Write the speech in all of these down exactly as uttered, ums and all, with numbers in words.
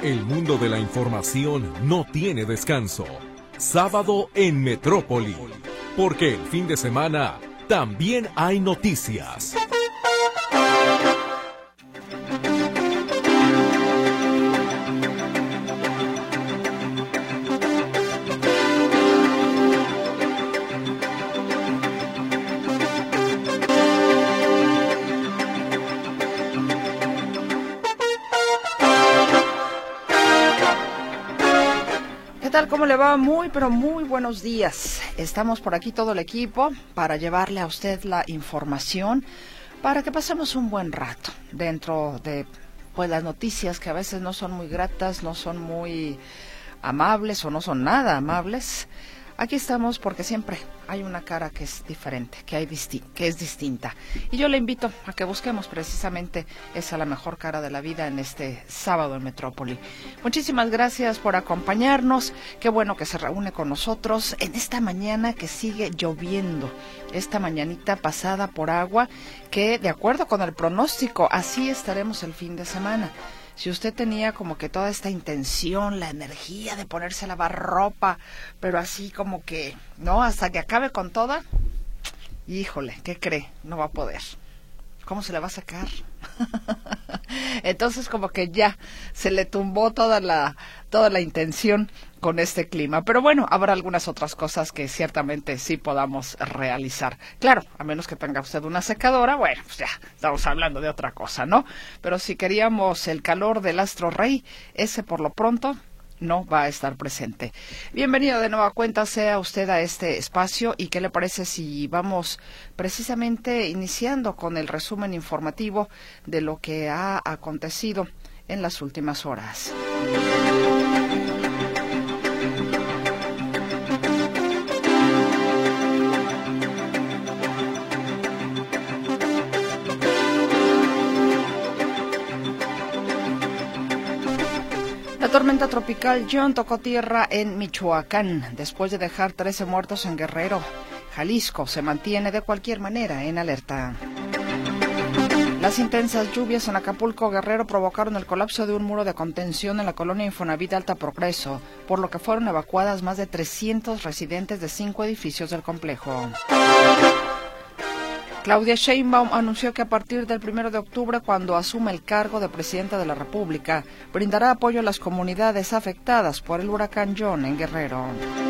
El mundo de la información no tiene descanso. Sábado en Metrópoli, porque el fin de semana también hay noticias. ¿Qué tal? ¿Cómo le va? Muy, pero muy buenos días. Estamos por aquí todo el equipo para llevarle a usted la información para que pasemos un buen rato dentro de pues las noticias que a veces no son muy gratas, no son muy amables o no son nada amables. Aquí estamos porque siempre hay una cara que es diferente, que hay disti- que es distinta. Y yo le invito a que busquemos precisamente esa la mejor cara de la vida en este sábado en Metrópoli. Muchísimas gracias por acompañarnos. Qué bueno que se reúne con nosotros en esta mañana que sigue lloviendo. Esta mañanita pasada por agua que, de acuerdo con el pronóstico, así estaremos el fin de semana. Si usted tenía como que toda esta intención, la energía de ponerse a lavar ropa, pero así como que, ¿no? Hasta que acabe con toda, híjole, ¿qué cree? No va a poder. ¿Cómo se le va a sacar? Entonces como que ya se le tumbó toda la, toda la intención con este clima. Pero bueno, habrá algunas otras cosas que ciertamente sí podamos realizar. Claro, a menos que tenga usted una secadora, bueno, pues ya estamos hablando de otra cosa, ¿no? Pero si queríamos el calor del astro rey, ese por lo pronto no va a estar presente. Bienvenido de nueva cuenta sea usted a este espacio. ¿Y qué le parece si vamos precisamente iniciando con el resumen informativo de lo que ha acontecido en las últimas horas? La tormenta tropical John tocó tierra en Michoacán, después de dejar trece muertos en Guerrero. Jalisco se mantiene de cualquier manera en alerta. Las intensas lluvias en Acapulco, Guerrero, provocaron el colapso de un muro de contención en la colonia Infonavit Alta Progreso, por lo que fueron evacuadas más de trescientos residentes de cinco edificios del complejo. Claudia Sheinbaum anunció que a partir del primero de octubre, cuando asuma el cargo de presidenta de la República, brindará apoyo a las comunidades afectadas por el huracán John en Guerrero.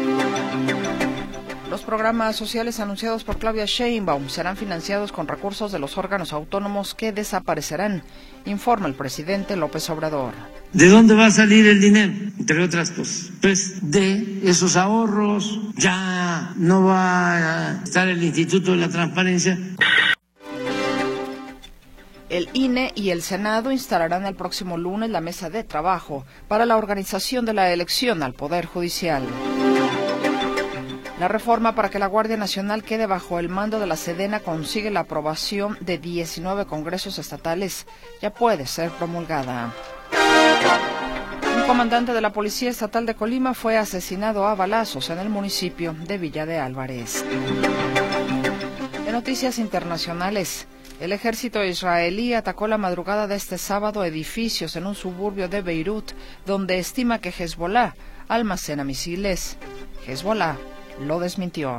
Los programas sociales anunciados por Claudia Sheinbaum serán financiados con recursos de los órganos autónomos que desaparecerán, informa el presidente López Obrador. ¿De dónde va a salir el dinero? Entre otras cosas, pues de esos ahorros. Ya no va a estar el Instituto de la Transparencia. El I N E y el Senado instalarán el próximo lunes la mesa de trabajo para la organización de la elección al Poder Judicial. La reforma para que la Guardia Nacional quede bajo el mando de la Sedena consigue la aprobación de diecinueve congresos estatales. Ya puede ser promulgada. Un comandante de la Policía Estatal de Colima fue asesinado a balazos en el municipio de Villa de Álvarez. En noticias internacionales, el ejército israelí atacó la madrugada de este sábado edificios en un suburbio de Beirut, donde estima que Hezbollah almacena misiles. Hezbollah lo desmintió.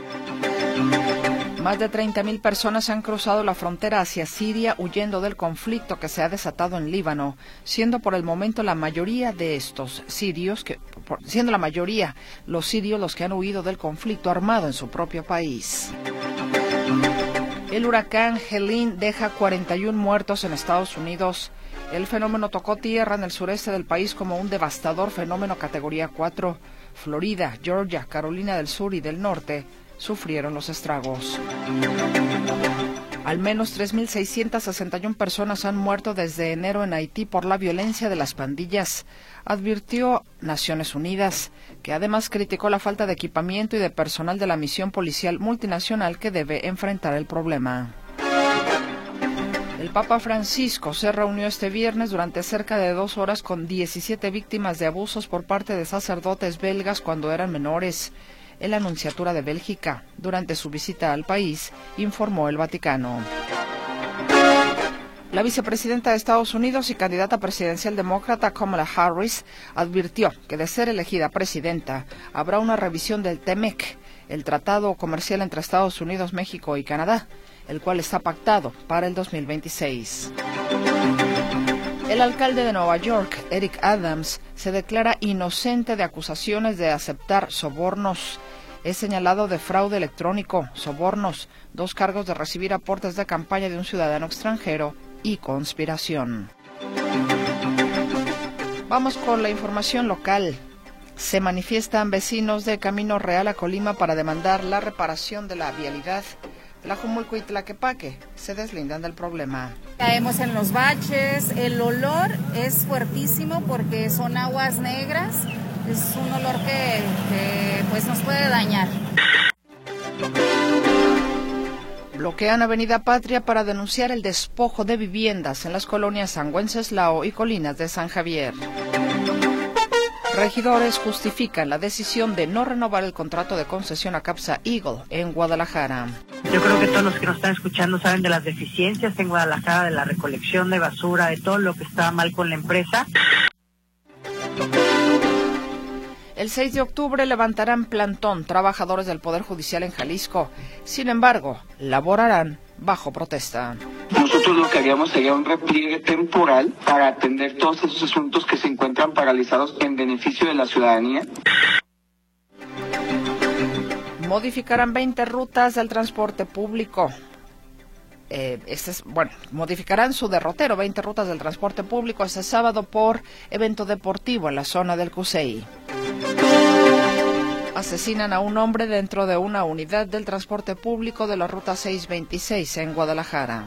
Más de treinta mil personas han cruzado la frontera hacia Siria huyendo del conflicto que se ha desatado en Líbano, siendo por el momento la mayoría de estos sirios, que, por, siendo la mayoría los sirios los que han huido del conflicto armado en su propio país. El huracán Helene deja cuarenta y uno muertos en Estados Unidos. El fenómeno tocó tierra en el sureste del país como un devastador fenómeno categoría cuatro. Florida, Georgia, Carolina del Sur y del Norte sufrieron los estragos. Al menos tres mil seiscientas sesenta y una personas han muerto desde enero en Haití por la violencia de las pandillas, advirtió Naciones Unidas, que además criticó la falta de equipamiento y de personal de la misión policial multinacional que debe enfrentar el problema. El Papa Francisco se reunió este viernes durante cerca de dos horas con diecisiete víctimas de abusos por parte de sacerdotes belgas cuando eran menores. En la Nunciatura de Bélgica, durante su visita al país, informó el Vaticano. La vicepresidenta de Estados Unidos y candidata presidencial demócrata Kamala Harris advirtió que de ser elegida presidenta habrá una revisión del T M E C, el tratado comercial entre Estados Unidos, México y Canadá, el cual está pactado para el dos mil veintiséis. El alcalde de Nueva York, Eric Adams, se declara inocente de acusaciones de aceptar sobornos. Es señalado de fraude electrónico, sobornos, dos cargos de recibir aportes de campaña de un ciudadano extranjero y conspiración. Vamos con la información local. Se manifiestan vecinos de Camino Real a Colima para demandar la reparación de la vialidad. Tlajumulco y Tlaquepaque se deslindan del problema. Caemos en los baches, el olor es fuertísimo porque son aguas negras, es un olor que, que pues nos puede dañar. Bloquean Avenida Patria para denunciar el despojo de viviendas en las colonias San Wenceslao y Colinas de San Javier. Regidores justifican la decisión de no renovar el contrato de concesión a Capsa Eagle en Guadalajara. Yo creo que todos los que nos están escuchando saben de las deficiencias en Guadalajara, de la recolección de basura, de todo lo que está mal con la empresa. El seis de octubre levantarán plantón trabajadores del Poder Judicial en Jalisco. Sin embargo, laborarán bajo protesta. Nosotros lo que haríamos sería un repliegue temporal para atender todos esos asuntos que se encuentran paralizados en beneficio de la ciudadanía. Modificarán veinte rutas del transporte público. Eh, este es, bueno, modificarán su derrotero, veinte rutas del transporte público este sábado por evento deportivo en la zona del Cusey. Asesinan a un hombre dentro de una unidad del transporte público de la ruta seiscientos veintiséis en Guadalajara.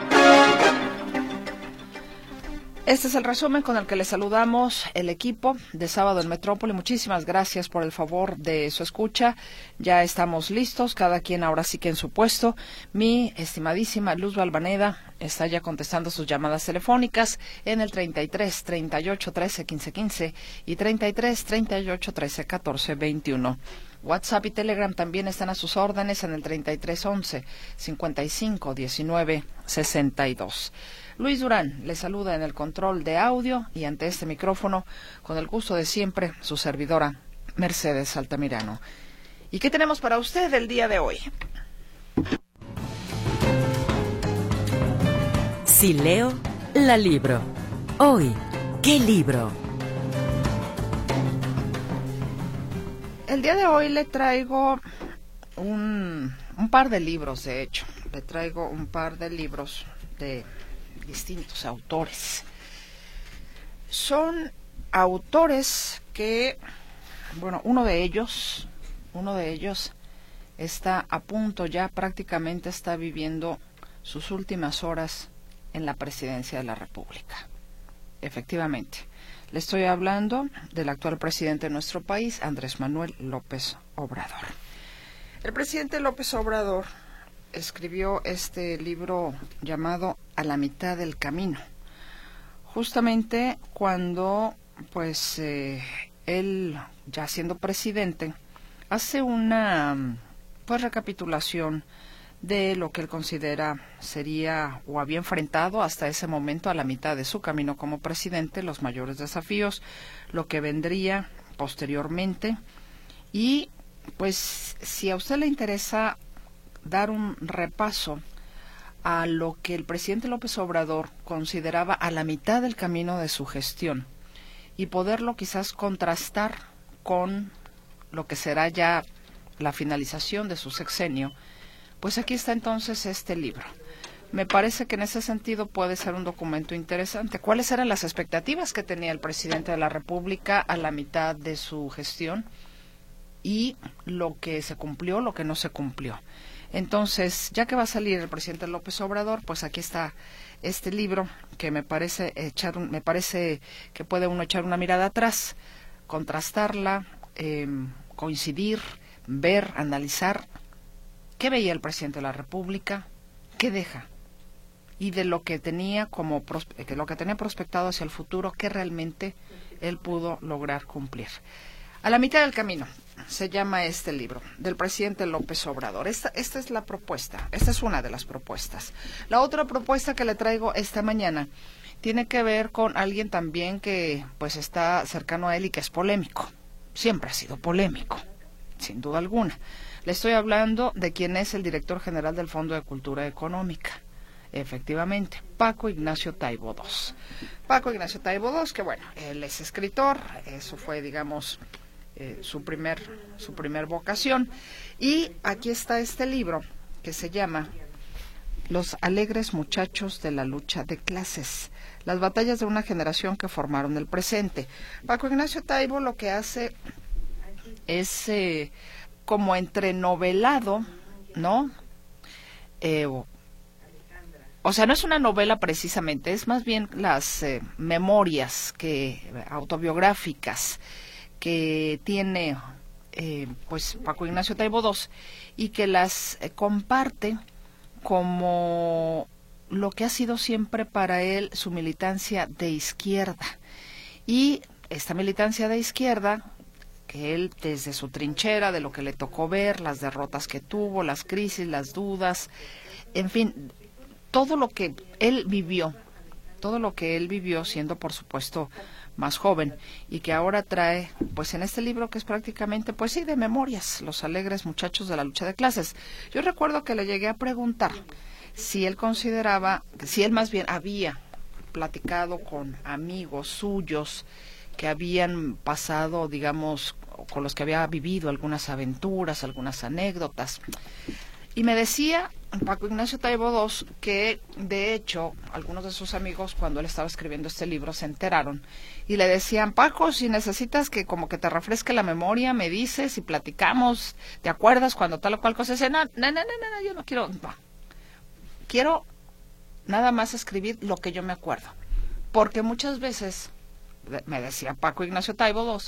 Este es el resumen con el que le saludamos el equipo de Sábado en Metrópoli. Muchísimas gracias por el favor de su escucha. Ya estamos listos, cada quien ahora sí que en su puesto. Mi estimadísima Luz Balvaneda está ya contestando sus llamadas telefónicas en el treinta y tres, treinta y ocho, trece, quince, quince y treinta y tres, treinta y ocho, trece, catorce, veintiuno. WhatsApp y Telegram también están a sus órdenes en el treinta y tres, once, cincuenta y cinco, diecinueve, sesenta y dos. Luis Durán le saluda en el control de audio y ante este micrófono, con el gusto de siempre, su servidora Mercedes Altamirano. ¿Y qué tenemos para usted el día de hoy? Si leo, la libro. Hoy, ¿qué libro? El día de hoy le traigo un, un par de libros, de hecho. Le traigo un par de libros de distintos autores. Son autores que, bueno, uno de ellos, uno de ellos está a punto, ya prácticamente está viviendo sus últimas horas en la presidencia de la República. Efectivamente, le estoy hablando del actual presidente de nuestro país, Andrés Manuel López Obrador. El presidente López Obrador escribió este libro llamado A la mitad del camino, justamente cuando, pues, eh, él, ya siendo presidente, hace una, pues, recapitulación de lo que él considera sería o había enfrentado hasta ese momento a la mitad de su camino como presidente, los mayores desafíos, lo que vendría posteriormente. Y pues si a usted le interesa dar un repaso a lo que el presidente López Obrador consideraba a la mitad del camino de su gestión y poderlo quizás contrastar con lo que será ya la finalización de su sexenio, pues aquí está entonces este libro. Me parece que en ese sentido puede ser un documento interesante. ¿Cuáles eran las expectativas que tenía el presidente de la República a la mitad de su gestión y lo que se cumplió, lo que no se cumplió? Entonces, ya que va a salir el presidente López Obrador, pues aquí está este libro que me parece echar un, me parece que puede uno echar una mirada atrás, contrastarla, eh, coincidir, ver, analizar qué veía el presidente de la República, qué deja, y de lo que tenía como prospe- lo que tenía prospectado hacia el futuro, qué realmente él pudo lograr cumplir. A la mitad del camino, se llama este libro, del presidente López Obrador. Esta, esta es la propuesta, esta es una de las propuestas. La otra propuesta que le traigo esta mañana tiene que ver con alguien también que pues está cercano a él y que es polémico. Siempre ha sido polémico, sin duda alguna. Le estoy hablando de quien es el director general del Fondo de Cultura Económica. Efectivamente, Paco Ignacio Taibo segundo. Paco Ignacio Taibo segundo, que bueno, él es escritor, eso fue, digamos, eh, su primer su primer vocación. Y aquí está este libro que se llama Los alegres muchachos de la lucha de clases, las batallas de una generación que formaron el presente. Paco Ignacio Taibo lo que hace es eh, como entrenovelado, ¿no? Eh, o, o sea, no es una novela precisamente, es más bien las eh, memorias que autobiográficas que tiene eh, pues Paco Ignacio Taibo segundo y que las eh, comparte como lo que ha sido siempre para él su militancia de izquierda. Y esta militancia de izquierda, que él desde su trinchera, de lo que le tocó ver, las derrotas que tuvo, las crisis, las dudas, en fin, todo lo que él vivió, todo lo que él vivió siendo, por supuesto, más joven, y que ahora trae, pues en este libro que es prácticamente, pues sí, de memorias, Los alegres muchachos de la lucha de clases. Yo recuerdo que le llegué a preguntar si él consideraba, si él más bien había platicado con amigos suyos que habían pasado, digamos, con los que había vivido algunas aventuras, algunas anécdotas. Y me decía Paco Ignacio Taibo segundo que, de hecho, algunos de sus amigos, cuando él estaba escribiendo este libro, se enteraron y le decían: Paco, si necesitas que como que te refresque la memoria, me dices y platicamos, ¿te acuerdas cuando tal o cual cosa? Dice, no, no, no, no, no, yo no quiero, no. Quiero nada más escribir lo que yo me acuerdo. Porque muchas veces, me decía Paco Ignacio Taibo segundo,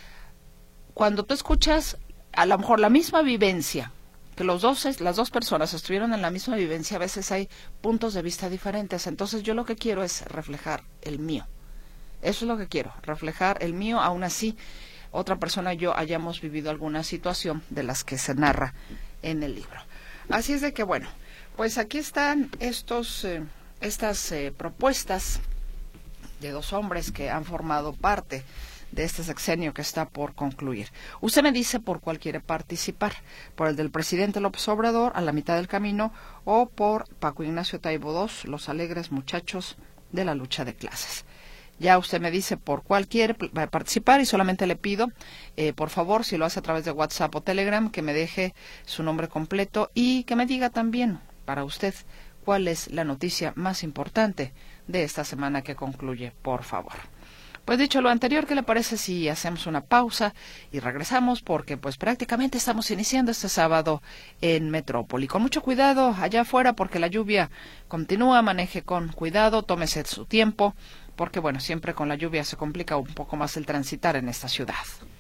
cuando tú escuchas a lo mejor la misma vivencia, que los dos, las dos personas estuvieron en la misma vivencia, a veces hay puntos de vista diferentes. Entonces yo lo que quiero es reflejar el mío. Eso es lo que quiero, reflejar el mío, aún así otra persona y yo hayamos vivido alguna situación de las que se narra en el libro. Así es de que, bueno, pues aquí están estos, eh, estas eh, propuestas de dos hombres que han formado parte de este sexenio que está por concluir. Usted me dice por cuál quiere participar, por el del presidente López Obrador, a la mitad del camino, o por Paco Ignacio Taibo segundo, Los alegres muchachos de la lucha de clases. Ya usted me dice por cuál quiere participar y solamente le pido, eh, por favor, si lo hace a través de WhatsApp o Telegram, que me deje su nombre completo y que me diga también para usted cuál es la noticia más importante de esta semana que concluye, por favor. Pues dicho lo anterior, ¿qué le parece si hacemos una pausa y regresamos? Porque pues prácticamente estamos iniciando este sábado en Metrópoli. Con mucho cuidado allá afuera porque la lluvia continúa, maneje con cuidado, tómese su tiempo, porque bueno, siempre con la lluvia se complica un poco más el transitar en esta ciudad.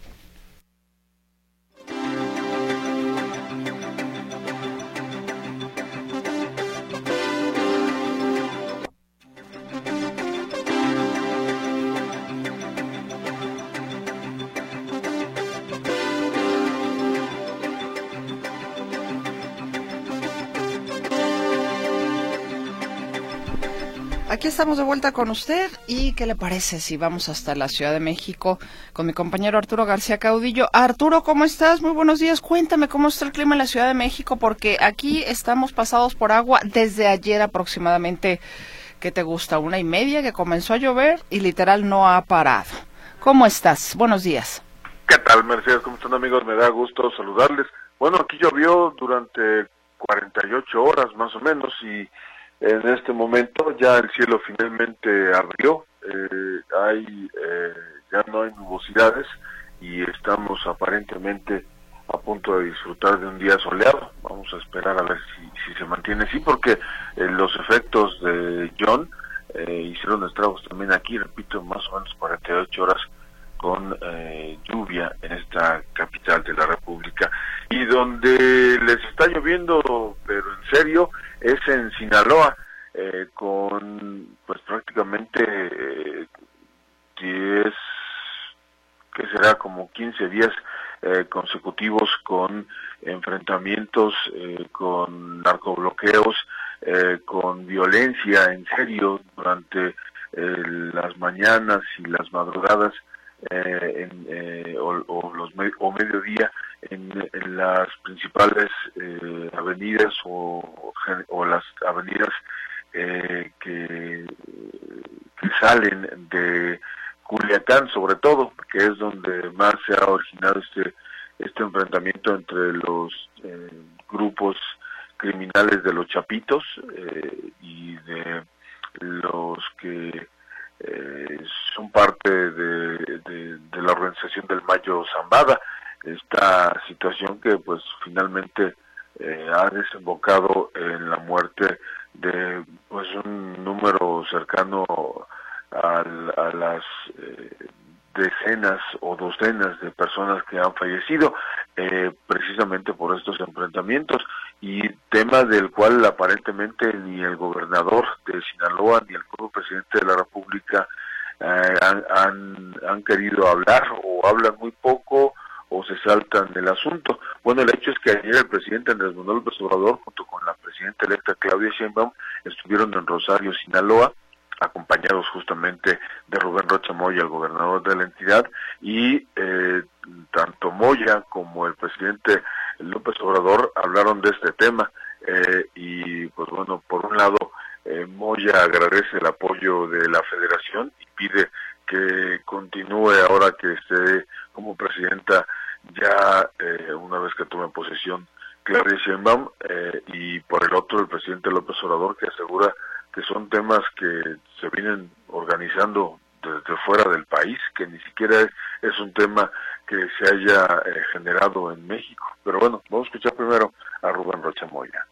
Aquí estamos de vuelta con usted y ¿qué le parece si vamos hasta la Ciudad de México con mi compañero Arturo García Caudillo? Arturo, ¿cómo estás? Muy buenos días. Cuéntame cómo está el clima en la Ciudad de México porque aquí estamos pasados por agua desde ayer aproximadamente, ¿qué te gusta? Una y media que comenzó a llover y literal no ha parado. ¿Cómo estás? Buenos días. ¿Qué tal, Mercedes? ¿Cómo están, amigos? Me da gusto saludarles. Bueno, aquí llovió durante cuarenta y ocho horas más o menos y en este momento ya el cielo finalmente abrió, eh, hay eh, ya no hay nubosidades y estamos aparentemente a punto de disfrutar de un día soleado. Vamos a esperar a ver si, si se mantiene así porque eh, los efectos de John eh, hicieron estragos también aquí, repito, más o menos cuarenta y ocho horas con eh, lluvia en esta capital de la República. Y donde les está lloviendo, pero en serio, es en Sinaloa, eh, con pues prácticamente eh, diez, que será como quince días eh, consecutivos con enfrentamientos, eh, con narcobloqueos, eh, con violencia en serio durante eh, las mañanas y las madrugadas eh, en, eh, o, o los me o mediodía en, en las principales eh, avenidas o, o las avenidas eh, que, que salen de Culiacán, sobre todo, que es donde más se ha originado este este enfrentamiento entre los eh, grupos criminales de los Chapitos eh, y de los que eh, son parte de, de, de la organización del Mayo Zambada. Esta situación que pues finalmente eh, ha desembocado en la muerte de pues un número cercano a, a las eh, decenas o docenas de personas que han fallecido eh, precisamente por estos enfrentamientos, y tema del cual aparentemente ni el gobernador de Sinaloa ni el propio presidente de la República eh, han, han, han querido hablar, o hablan muy poco o se saltan del asunto. Bueno, el hecho es que ayer el presidente Andrés Manuel López Obrador junto con la presidenta electa Claudia Sheinbaum estuvieron en Rosario, Sinaloa, acompañados justamente de Rubén Rocha Moya, el gobernador de la entidad, y eh, tanto Moya como el presidente López Obrador hablaron de este tema, eh, y pues bueno, por un lado eh, Moya agradece el apoyo de la federación y pide que continúe ahora que esté como presidenta ya eh, una vez que tome posesión Claudia Sheinbaum, eh, y por el otro el presidente López Obrador, que asegura que son temas que se vienen organizando desde fuera del país, que ni siquiera es, es un tema que se haya eh, generado en México. Pero bueno, vamos a escuchar primero a Rubén Rocha Moya.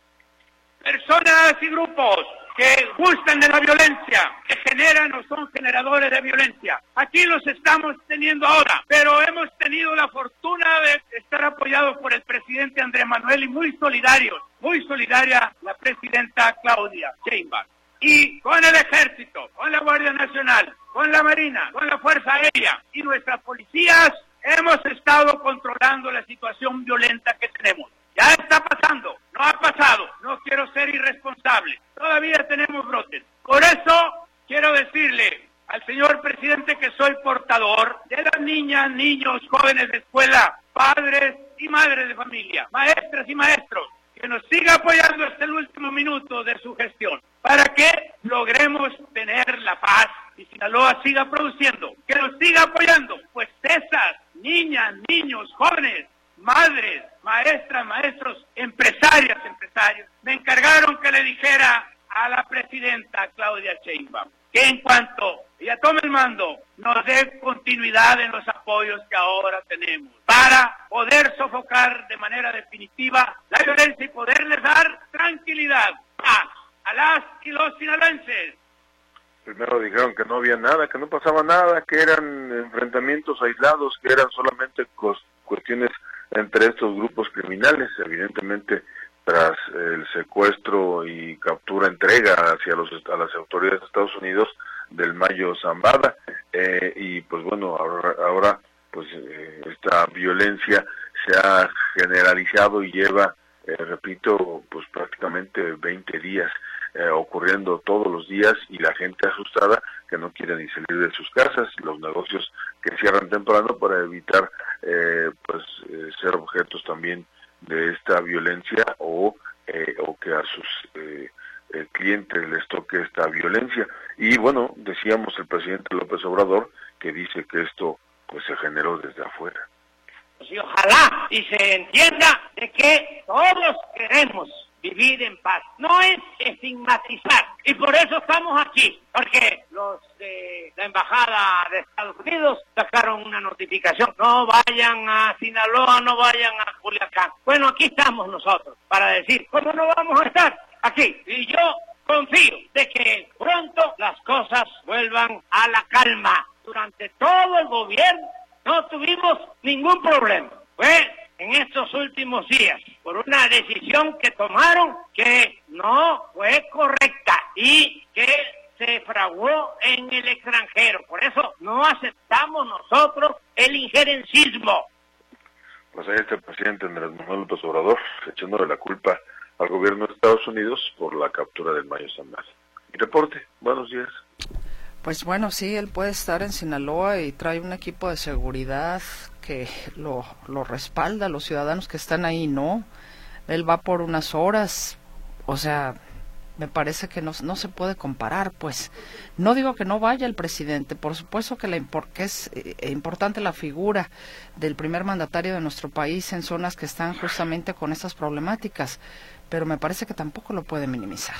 Personas y grupos que gustan de la violencia, que generan o son generadores de violencia. Aquí los estamos teniendo ahora, pero hemos tenido la fortuna de estar apoyados por el presidente Andrés Manuel y muy solidarios, muy solidaria la presidenta Claudia Sheinbaum. Y con el Ejército, con la Guardia Nacional, con la Marina, con la Fuerza Aérea y nuestras policías, hemos estado controlando la situación violenta que tenemos. Ya está pasando, no ha pasado, no quiero ser irresponsable, todavía tenemos brotes. Por eso quiero decirle al señor presidente que soy portador de las niñas, niños, jóvenes de escuela, padres y madres de familia, maestras y maestros, que nos siga apoyando hasta el último minuto de su gestión, para que logremos tener la paz y Sinaloa siga produciendo, que nos siga apoyando, pues esas niñas, niños, jóvenes, madres, maestras, maestros, empresarias, empresarios, me encargaron que le dijera a la presidenta Claudia Sheinbaum que en cuanto ella tome el mando, nos dé continuidad en los apoyos que ahora tenemos, para poder sofocar de manera definitiva la violencia y poderles dar tranquilidad, paz a las y los sinaloenses. Primero dijeron que no había nada, que no pasaba nada, que eran enfrentamientos aislados, que eran solamente cuestiones entre estos grupos criminales, evidentemente tras el secuestro y captura, entrega hacia los a las autoridades de Estados Unidos del Mayo Zambada, eh, y pues bueno, ahora, ahora pues eh, esta violencia se ha generalizado y lleva, eh, repito, pues prácticamente veinte días eh, ocurriendo todos los días, y la gente asustada que no quiere ni salir de sus casas, los negocios que cierran temprano para evitar eh, pues eh, ser objetos también de esta violencia, o eh, o que a sus eh, eh, clientes les toque esta violencia. Y bueno, decíamos el presidente López Obrador que dice que esto pues se generó desde afuera. Y ojalá y se entienda de que todos queremos vivir en paz, no es estigmatizar, y por eso estamos aquí, porque los de la Embajada de Estados Unidos sacaron una notificación: no vayan a Sinaloa, no vayan a Culiacán. Bueno, aquí estamos nosotros para decir cómo no vamos a estar aquí, y yo confío de que pronto las cosas vuelvan a la calma. Durante todo el gobierno no tuvimos ningún problema, fue en estos últimos días, por una decisión que tomaron que no fue correcta y que se fraguó en el extranjero. Por eso no aceptamos nosotros el injerencismo. pues ahí está el presidente Andrés Manuel López Obrador echándole la culpa al gobierno de Estados Unidos por la captura del Mayo Zambada. Mi reporte, buenos días. Pues bueno, sí, él puede estar en Sinaloa y trae un equipo de seguridad que lo, lo respalda, los ciudadanos que están ahí, ¿no? Él va por unas horas, o sea, me parece que no, no se puede comparar, pues. No digo que no vaya el presidente, por supuesto que, la, que es eh, importante la figura del primer mandatario de nuestro país en zonas que están justamente con estas problemáticas, pero me parece que tampoco lo puede minimizar.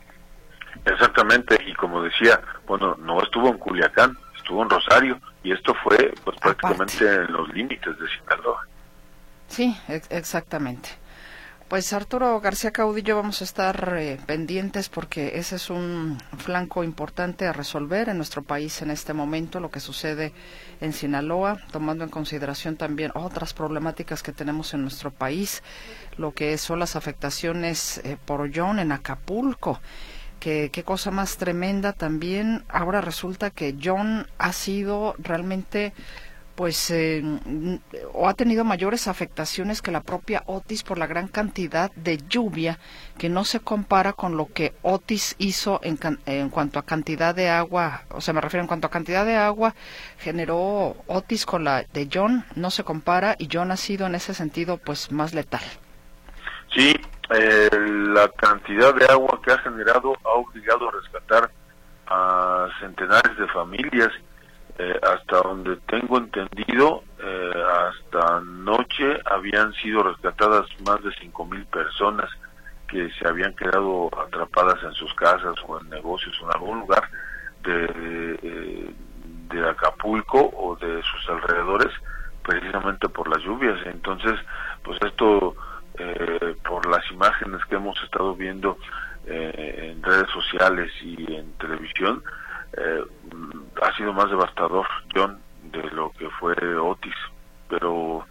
Exactamente, y como decía, bueno, no estuvo en Culiacán, estuvo en Rosario, y esto fue pues prácticamente Aparte. en los límites de Sinaloa. Sí, ex exactamente. Pues Arturo García Caudillo, vamos a estar eh, pendientes porque ese es un flanco importante a resolver en nuestro país en este momento, lo que sucede en Sinaloa, tomando en consideración también otras problemáticas que tenemos en nuestro país, lo que son las afectaciones eh, por hoyón en Acapulco. Que, qué cosa más tremenda también. Ahora resulta que John ha sido realmente, pues, eh, o ha tenido mayores afectaciones que la propia Otis por la gran cantidad de lluvia que no se compara con lo que Otis hizo en, en cuanto a cantidad de agua. O sea, me refiero en cuanto a cantidad de agua generó Otis con la de John, no se compara, y John ha sido en ese sentido, pues, más letal. Sí, eh, la cantidad de agua que ha generado ha obligado a rescatar a centenares de familias, eh, hasta donde tengo entendido, eh, hasta anoche habían sido rescatadas más de cinco mil personas que se habían quedado atrapadas en sus casas o en negocios o en algún lugar de, de, de Acapulco o de sus alrededores, precisamente por las lluvias. Entonces, pues esto... Eh, por las imágenes que hemos estado viendo eh, en redes sociales y en televisión, eh, ha sido más devastador, John, de lo que fue Otis, pero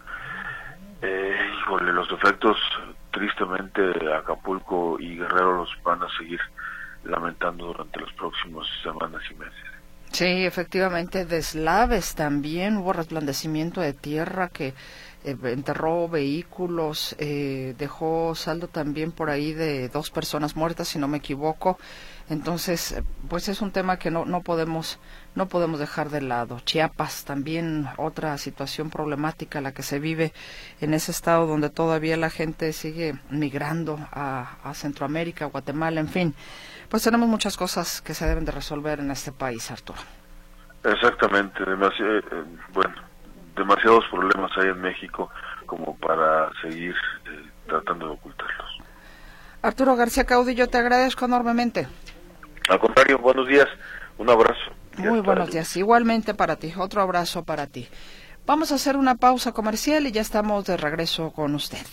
eh, híjole, los efectos tristemente Acapulco y Guerrero los van a seguir lamentando durante las próximas semanas y meses. Sí, efectivamente, deslaves también, hubo resplandecimiento de tierra que eh, enterró vehículos, eh, dejó saldo también por ahí de dos personas muertas, si no me equivoco. Entonces, pues es un tema que no no podemos no podemos dejar de lado. Chiapas también, otra situación problemática la que se vive en ese estado donde todavía la gente sigue migrando a, a Centroamérica, Guatemala, en fin. Pues tenemos muchas cosas que se deben de resolver en este país, Arturo. Exactamente, demasi eh, bueno, demasiados problemas hay en México como para seguir eh, tratando de ocultarlos. Arturo García Caudillo, te agradezco enormemente. Al contrario, buenos días, un abrazo. Muy buenos días, igualmente para ti, otro abrazo para ti. Vamos a hacer una pausa comercial y ya estamos de regreso con usted.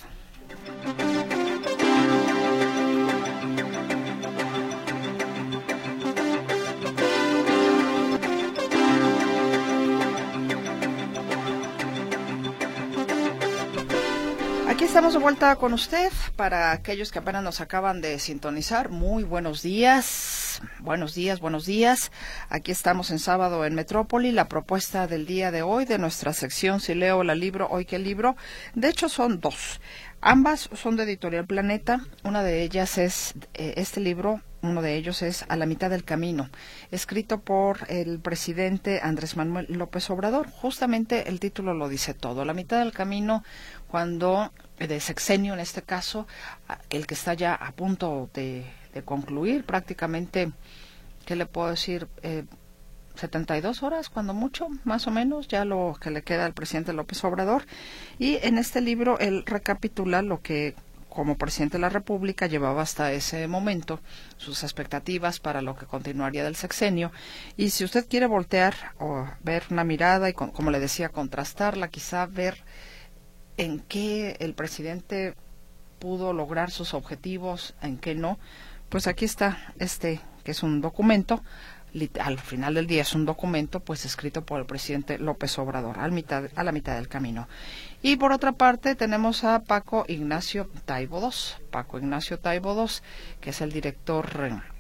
Aquí estamos de vuelta con usted. Para aquellos que apenas nos acaban de sintonizar, muy buenos días, buenos días, buenos días. Aquí estamos en Sábado en Metrópoli. La propuesta del día de hoy de nuestra sección Si leo la libro, hoy qué libro. De hecho son dos. Ambas son de Editorial Planeta. Una de ellas es eh, este libro. Uno de ellos es A la mitad del camino, escrito por el presidente Andrés Manuel López Obrador. Justamente el título lo dice todo. A la mitad del camino, cuando de sexenio en este caso, el que está ya a punto de, de concluir prácticamente, ¿qué le puedo decir? Eh, setenta y dos horas, cuando mucho, más o menos, ya lo que le queda al presidente López Obrador. Y en este libro él recapitula lo que como presidente de la República llevaba hasta ese momento, sus expectativas para lo que continuaría del sexenio. Y si usted quiere voltear o ver una mirada y, con, como le decía, contrastarla, quizá ver en qué el presidente pudo lograr sus objetivos, en qué no, pues aquí está este, que es un documento, al final del día es un documento pues escrito por el presidente López Obrador, a la mitad, a la mitad del camino. Y por otra parte tenemos a Paco Ignacio Taibo dos, Paco Ignacio Taibo dos, que es el director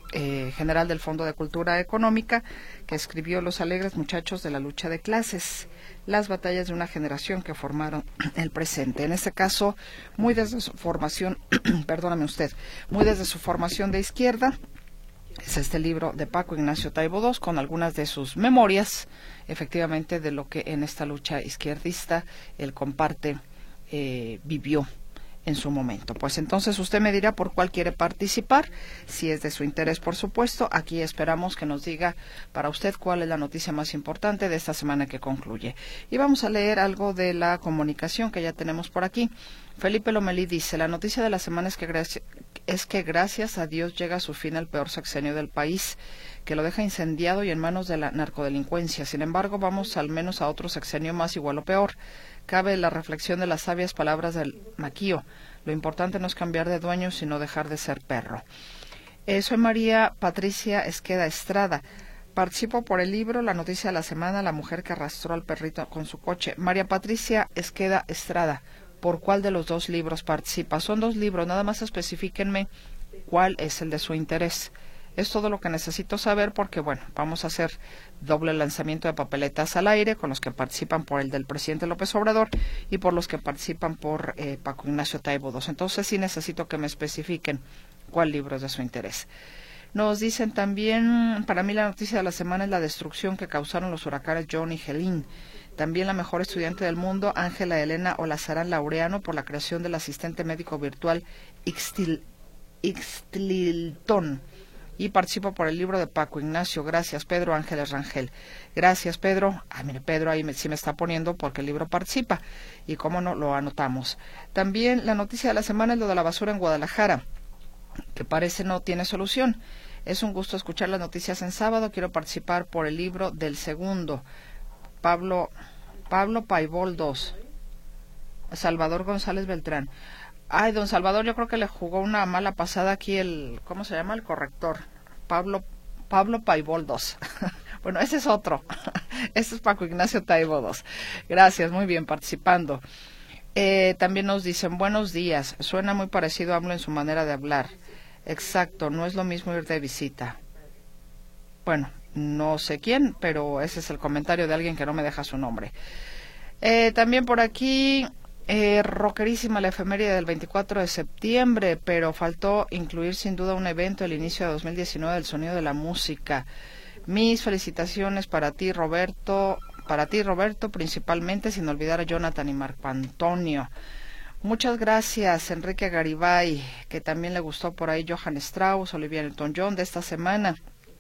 eh, general del Fondo de Cultura Económica, que escribió Los alegres muchachos de la lucha de clases, las batallas de una generación que formaron el presente. En este caso, muy desde su formación, perdóname usted, muy desde su formación de izquierda. Es este libro de Paco Ignacio Taibo segundo, con algunas de sus memorias, efectivamente, de lo que en esta lucha izquierdista él comparte, eh, vivió en su momento. Pues entonces usted me dirá por cuál quiere participar, si es de su interés, por supuesto. Aquí esperamos que nos diga para usted cuál es la noticia más importante de esta semana que concluye. Y vamos a leer algo de la comunicación que ya tenemos por aquí. Felipe Lomelí dice, la noticia de la semana es que, gracias, es que gracias a Dios llega a su fin el peor sexenio del país, que lo deja incendiado y en manos de la narcodelincuencia. Sin embargo, vamos al menos a otro sexenio más igual o peor. Cabe la reflexión de las sabias palabras del Maquío. Lo importante no es cambiar de dueño, sino dejar de ser perro. Eh, soy María Patricia Esqueda Estrada. Participo por el libro La noticia de la semana, la mujer que arrastró al perrito con su coche. María Patricia Esqueda Estrada, ¿por cuál de los dos libros participa? Son dos libros, nada más especifíquenme cuál es el de su interés. Es todo lo que necesito saber porque, bueno, vamos a hacer doble lanzamiento de papeletas al aire con los que participan por el del presidente López Obrador y por los que participan por eh, Paco Ignacio Taibo segundo. Entonces sí necesito que me especifiquen cuál libro es de su interés. Nos dicen también, para mí la noticia de la semana es la destrucción que causaron los huracanes John y Helene. También la mejor estudiante del mundo, Ángela Elena Olazarán Laureano, por la creación del asistente médico virtual Ixtil, Ixtliltón. Y participo por el libro de Paco Ignacio. Gracias, Pedro Ángeles Rangel. Gracias, Pedro. Ah, mire, Pedro ahí me, sí me está poniendo porque el libro participa. Y cómo no, lo anotamos. También la noticia de la semana es lo de la basura en Guadalajara, que parece no tiene solución. Es un gusto escuchar las noticias en sábado. Quiero participar por el libro del segundo. Pablo, Pablo Paibol segundo. Salvador González Beltrán. Ay, don Salvador, yo creo que le jugó una mala pasada aquí el, ¿cómo se llama? El corrector. Pablo, Pablo Paibol segundo. Bueno, ese es otro. Ese es Paco Ignacio Taibo segundo. Gracias, muy bien, participando. Eh, también nos dicen, buenos días. Suena muy parecido a AMLO en su manera de hablar. Exacto, no es lo mismo ir de visita. Bueno, no sé quién, pero ese es el comentario de alguien que no me deja su nombre. Eh, también por aquí... Eh, rockerísima la efeméride del veinticuatro de septiembre, pero faltó incluir sin duda un evento el inicio de dos mil diecinueve del sonido de la música. Mis felicitaciones para ti, Roberto, para ti, Roberto, principalmente, sin olvidar a Jonathan y Marco Antonio. Muchas gracias, Enrique Garibay, que también le gustó por ahí Johann Strauss, Olivia Newton-John de esta semana.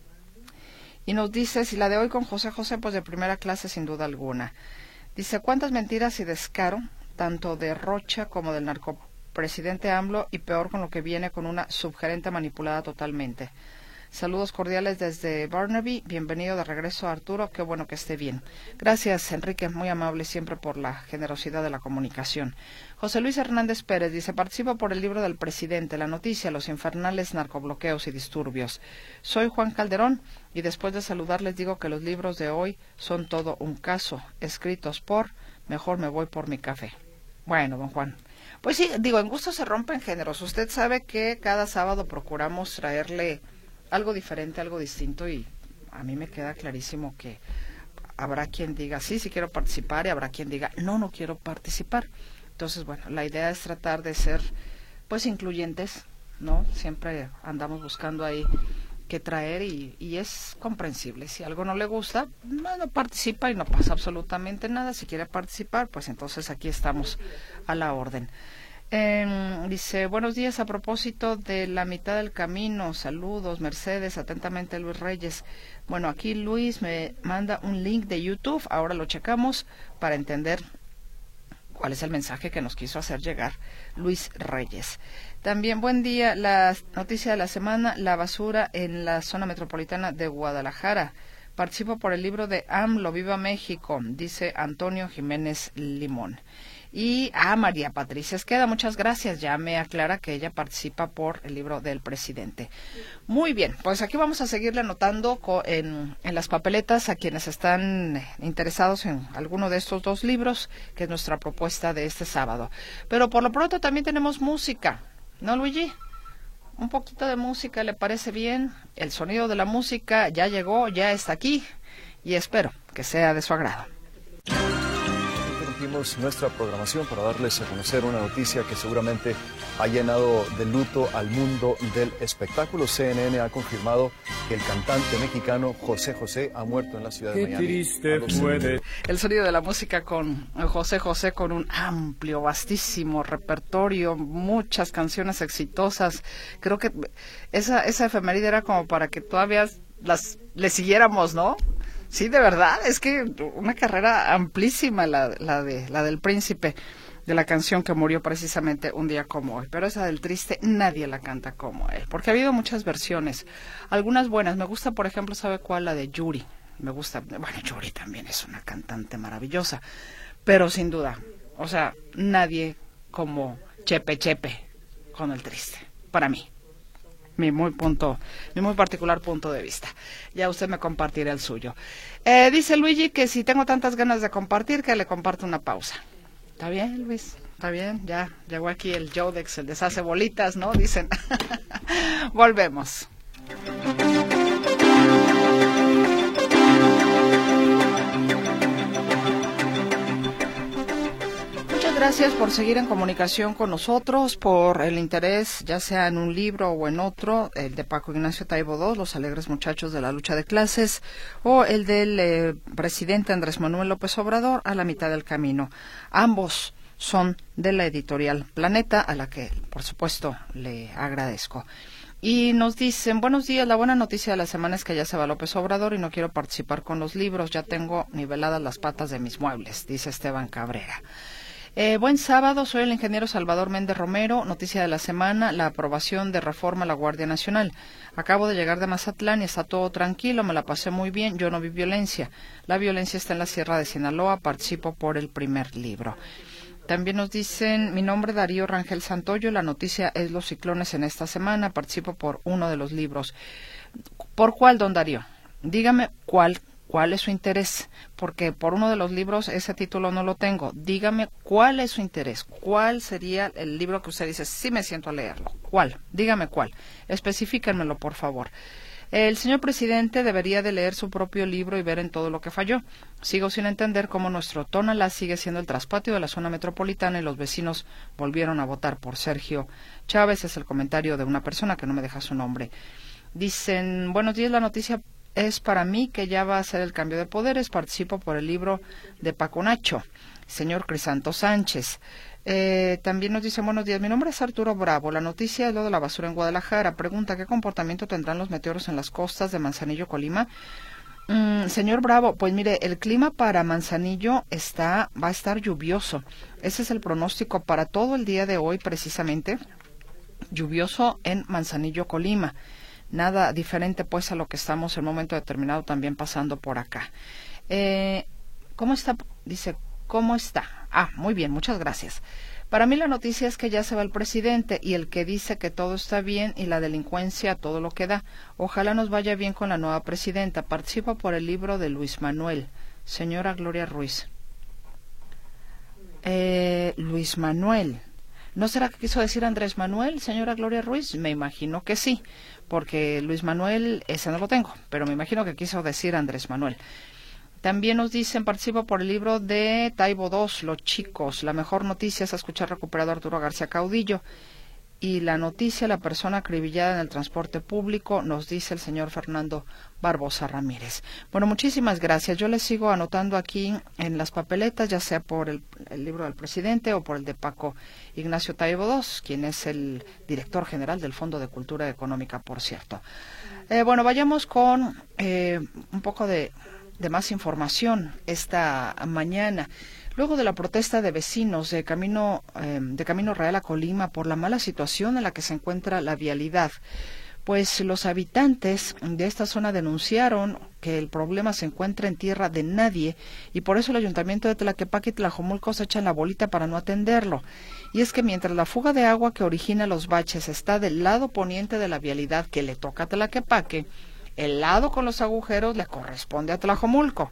Y nos dice, si la de hoy con José José, pues de primera clase sin duda alguna. Dice, ¿cuántas mentiras y descaro? Tanto de Rocha como del narcopresidente AMLO, y peor con lo que viene con una subgerente manipulada totalmente. Saludos cordiales desde Burnaby. Bienvenido de regreso, Arturo. Qué bueno que esté bien. Gracias, Enrique. Muy amable siempre por la generosidad de la comunicación. José Luis Hernández Pérez dice, participo por el libro del presidente, la noticia, los infernales narcobloqueos y disturbios. Soy Juan Calderón y después de saludar les digo que los libros de hoy son todo un caso, escritos por Mejor me voy por mi café. Bueno, don Juan, pues sí, digo, en gusto se rompen géneros. Usted sabe que cada sábado procuramos traerle algo diferente, algo distinto, y a mí me queda clarísimo que habrá quien diga, sí, sí quiero participar, y habrá quien diga, no, no quiero participar. Entonces, bueno, la idea es tratar de ser, pues, incluyentes, ¿no? Siempre andamos buscando ahí qué traer y, y es comprensible. Si algo no le gusta, no, no participa y no pasa absolutamente nada. Si quiere participar, pues entonces aquí estamos a la orden. Eh, dice, buenos días, a propósito de la mitad del camino, saludos, Mercedes, atentamente Luis Reyes. Bueno, aquí Luis me manda un link de YouTube, ahora lo checamos para entender cuál es el mensaje que nos quiso hacer llegar Luis Reyes. También, buen día, la noticia de la semana, la basura en la zona metropolitana de Guadalajara. Participo por el libro de AMLO, Viva México, dice Antonio Jiménez Limón. Y a ah, María Patricia Esqueda, muchas gracias, ya me aclara que ella participa por el libro del presidente. Muy bien, pues aquí vamos a seguirle anotando en, en las papeletas a quienes están interesados en alguno de estos dos libros, que es nuestra propuesta de este sábado. Pero por lo pronto también tenemos música, ¿no, Luigi? un poquito de música, ¿le parece bien? El sonido de la música ya llegó, ya está aquí y espero que sea de su agrado. Interrumpimos nuestra programación para darles a conocer una noticia que seguramente ha llenado de luto al mundo del espectáculo. C N N ha confirmado que el cantante mexicano José José ha muerto en la ciudad de Miami. Qué triste fue. El sonido de la música con José José, con un amplio, vastísimo repertorio, muchas canciones exitosas. Creo que esa, esa efeméride era como para que todavía las le siguiéramos, ¿no? Sí, de verdad, es que una carrera amplísima la, la, de, la del príncipe, de la canción que murió precisamente un día como hoy. Pero esa del triste nadie la canta como él, porque ha habido muchas versiones, algunas buenas. Me gusta, por ejemplo, ¿sabe cuál? La de Yuri. Me gusta, bueno, Yuri también es una cantante maravillosa, pero sin duda, o sea, nadie como Chepe Chepe con el triste, para mí. Mi muy punto, mi muy particular punto de vista. Ya usted me compartirá el suyo. Eh, dice Luigi que si tengo tantas ganas de compartir, que le comparto una pausa. ¿Está bien, Luis? ¿Está bien? Ya llegó aquí el Jodex, el deshace bolitas, ¿no? Dicen. Volvemos. Gracias por seguir en comunicación con nosotros, por el interés, ya sea en un libro o en otro, el de Paco Ignacio Taibo segundo, Los alegres muchachos de la lucha de clases, o el del eh, presidente Andrés Manuel López Obrador, A la mitad del camino. Ambos son de la editorial Planeta, a la que, por supuesto, le agradezco. Y nos dicen, buenos días, la buena noticia de la semana es que ya se va López Obrador y no quiero participar con los libros, ya tengo niveladas las patas de mis muebles, dice Esteban Cabrera. Eh, buen sábado, soy el ingeniero Salvador Méndez Romero. Noticia de la semana, la aprobación de reforma a la Guardia Nacional. Acabo de llegar de Mazatlán y está todo tranquilo, me la pasé muy bien, yo no vi violencia. La violencia está en la Sierra de Sinaloa, participo por el primer libro. También nos dicen, mi nombre es Darío Rangel Santoyo, la noticia es los ciclones en esta semana, participo por uno de los libros. ¿Por cuál, don Darío? Dígame cuál. ¿Cuál es su interés? Porque por uno de los libros ese título no lo tengo. Dígame cuál es su interés. ¿Cuál sería el libro que usted dice, sí me siento a leerlo? ¿Cuál? Dígame cuál. Especifíquenmelo, por favor. El señor presidente debería de leer su propio libro y ver en todo lo que falló. Sigo sin entender cómo nuestro Tonalá sigue siendo el traspatio de la zona metropolitana y los vecinos volvieron a votar por Sergio Chávez. Es el comentario de una persona que no me deja su nombre. Dicen, buenos días, la noticia es para mí que ya va a ser el cambio de poderes. Participo por el libro de Paco Nacho, señor Crisanto Sánchez. Eh, también nos dice, buenos días, mi nombre es Arturo Bravo. La noticia es lo de la basura en Guadalajara. Pregunta, ¿qué comportamiento tendrán los meteoros en las costas de Manzanillo, Colima? Mm, señor Bravo, pues mire, el clima para Manzanillo está, va a estar lluvioso. Ese es el pronóstico para todo el día de hoy, precisamente. Lluvioso en Manzanillo, Colima. Nada diferente pues a lo que estamos en un momento determinado también pasando por acá. Eh, ¿Cómo está? Dice, ¿cómo está? Ah, muy bien, muchas gracias. Para mí la noticia es que ya se va el presidente y el que dice que todo está bien y la delincuencia todo lo que da. Ojalá nos vaya bien con la nueva presidenta. Participo por el libro de Luis Manuel. Señora Gloria Ruiz. Eh, Luis Manuel. ¿No será que quiso decir Andrés Manuel, señora Gloria Ruiz? Me imagino que sí, porque Luis Manuel, ese no lo tengo, pero me imagino que quiso decir Andrés Manuel. También nos dicen, participo por el libro de Taibo segundo, Los chicos. La mejor noticia es escuchar recuperado a Arturo García Caudillo. Y la noticia, la persona acribillada en el transporte público, nos dice el señor Fernando Barbosa Ramírez. Bueno, muchísimas gracias. Yo les sigo anotando aquí en las papeletas, ya sea por el, el libro del presidente o por el de Paco Ignacio Taibo segundo, quien es el director general del Fondo de Cultura Económica, por cierto. Eh, bueno, vayamos con eh, un poco de, de más información esta mañana. Luego de la protesta de vecinos de Camino, eh, de Camino Real a Colima por la mala situación en la que se encuentra la vialidad, pues los habitantes de esta zona denunciaron que el problema se encuentra en tierra de nadie y por eso el ayuntamiento de Tlaquepaque y Tlajomulco se echan la bolita para no atenderlo. Y es que mientras la fuga de agua que origina los baches está del lado poniente de la vialidad que le toca a Tlaquepaque, el lado con los agujeros le corresponde a Tlajomulco.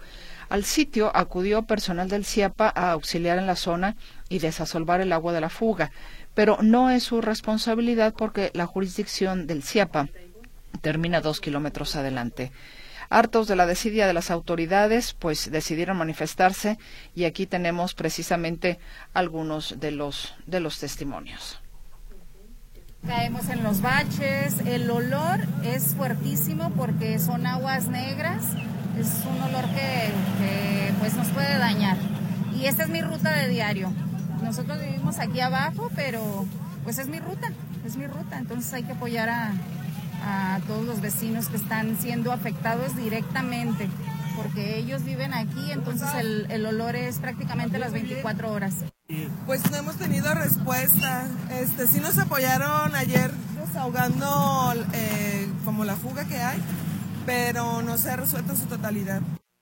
Al sitio acudió personal del CIAPA a auxiliar en la zona y desasolvar el agua de la fuga, pero no es su responsabilidad porque la jurisdicción del CIAPA termina dos kilómetros adelante. Hartos de la desidia de las autoridades, pues decidieron manifestarse y aquí tenemos precisamente algunos de los de los testimonios. Caemos en los baches, el olor es fuertísimo porque son aguas negras, es un olor que, que pues nos puede dañar. Y esta es mi ruta de diario. Nosotros vivimos aquí abajo, pero pues es mi ruta, es mi ruta, entonces hay que apoyar a, a todos los vecinos que están siendo afectados directamente, porque ellos viven aquí, entonces el, el olor es prácticamente las veinticuatro horas. Pues no hemos tenido respuesta. Este, sí nos apoyaron ayer desahogando eh, como la fuga que hay, pero no se ha resuelto en su totalidad.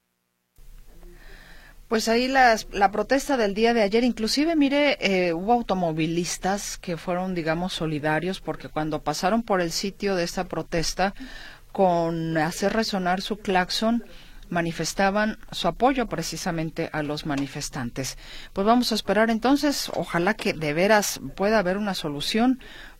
Pues ahí las, la protesta del día de ayer, inclusive, mire, eh, hubo automovilistas que fueron, digamos, solidarios, porque cuando pasaron por el sitio de esta protesta, con hacer resonar su claxon, manifestaban su apoyo precisamente a los manifestantes. Pues vamos a esperar entonces, ojalá que de veras pueda haber una solución,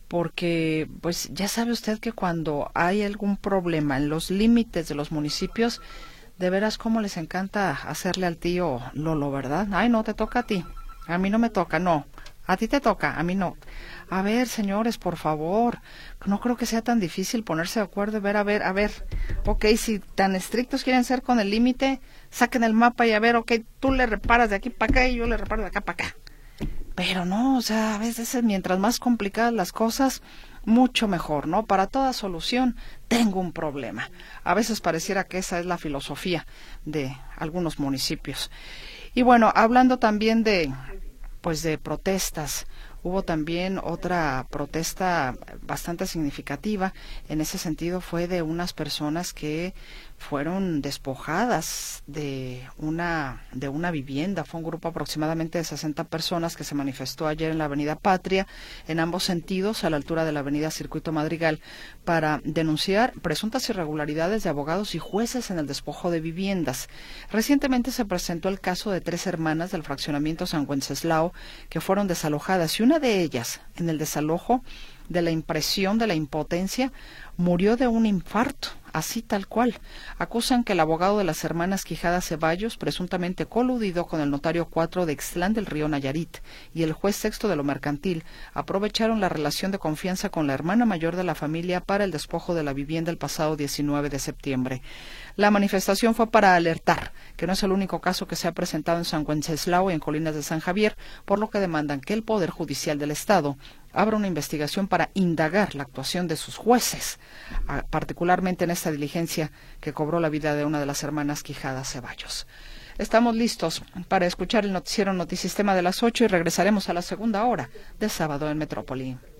porque pues ya sabe usted que cuando hay algún problema en los límites de los municipios, de veras cómo les encanta hacerle al tío Lolo, ¿verdad? Ay, no, te toca a ti, a mí no me toca, no, a ti te toca, a mí no. A ver, señores, por favor, no creo que sea tan difícil ponerse de acuerdo y ver, a ver, a ver, ok, si tan estrictos quieren ser con el límite, saquen el mapa y a ver, ok, tú le reparas de aquí para acá y yo le reparo de acá para acá. Pero no, o sea, a veces mientras más complicadas las cosas, mucho mejor, ¿no? Para toda solución tengo un problema. A veces pareciera que esa es la filosofía de algunos municipios. Y bueno, hablando también de, pues de protestas, hubo también otra protesta bastante significativa. En ese sentido fue de unas personas que fueron despojadas de una de una vivienda. Fue un grupo aproximadamente de sesenta personas que se manifestó ayer en la Avenida Patria, en ambos sentidos, a la altura de la Avenida Circuito Madrigal, para denunciar presuntas irregularidades de abogados y jueces en el despojo de viviendas. Recientemente se presentó el caso de tres hermanas del fraccionamiento San Wenceslao que fueron desalojadas, y una de ellas, en el desalojo, de la impresión de la impotencia, murió de un infarto, así tal cual. Acusan que el abogado de las hermanas Quijada Ceballos, presuntamente coludido con el notario cuatro de Ixtlán del Río Nayarit y el juez sexto de lo mercantil, aprovecharon la relación de confianza con la hermana mayor de la familia para el despojo de la vivienda el pasado diecinueve de septiembre. La manifestación fue para alertar que no es el único caso que se ha presentado en San Wenceslao y en Colinas de San Javier, por lo que demandan que el Poder Judicial del Estado abra una investigación para indagar la actuación de sus jueces, particularmente en esta diligencia que cobró la vida de una de las hermanas Quijada Ceballos. Estamos listos para escuchar el noticiero Notisistema de las ocho y regresaremos a la segunda hora de Sábado en Metrópoli.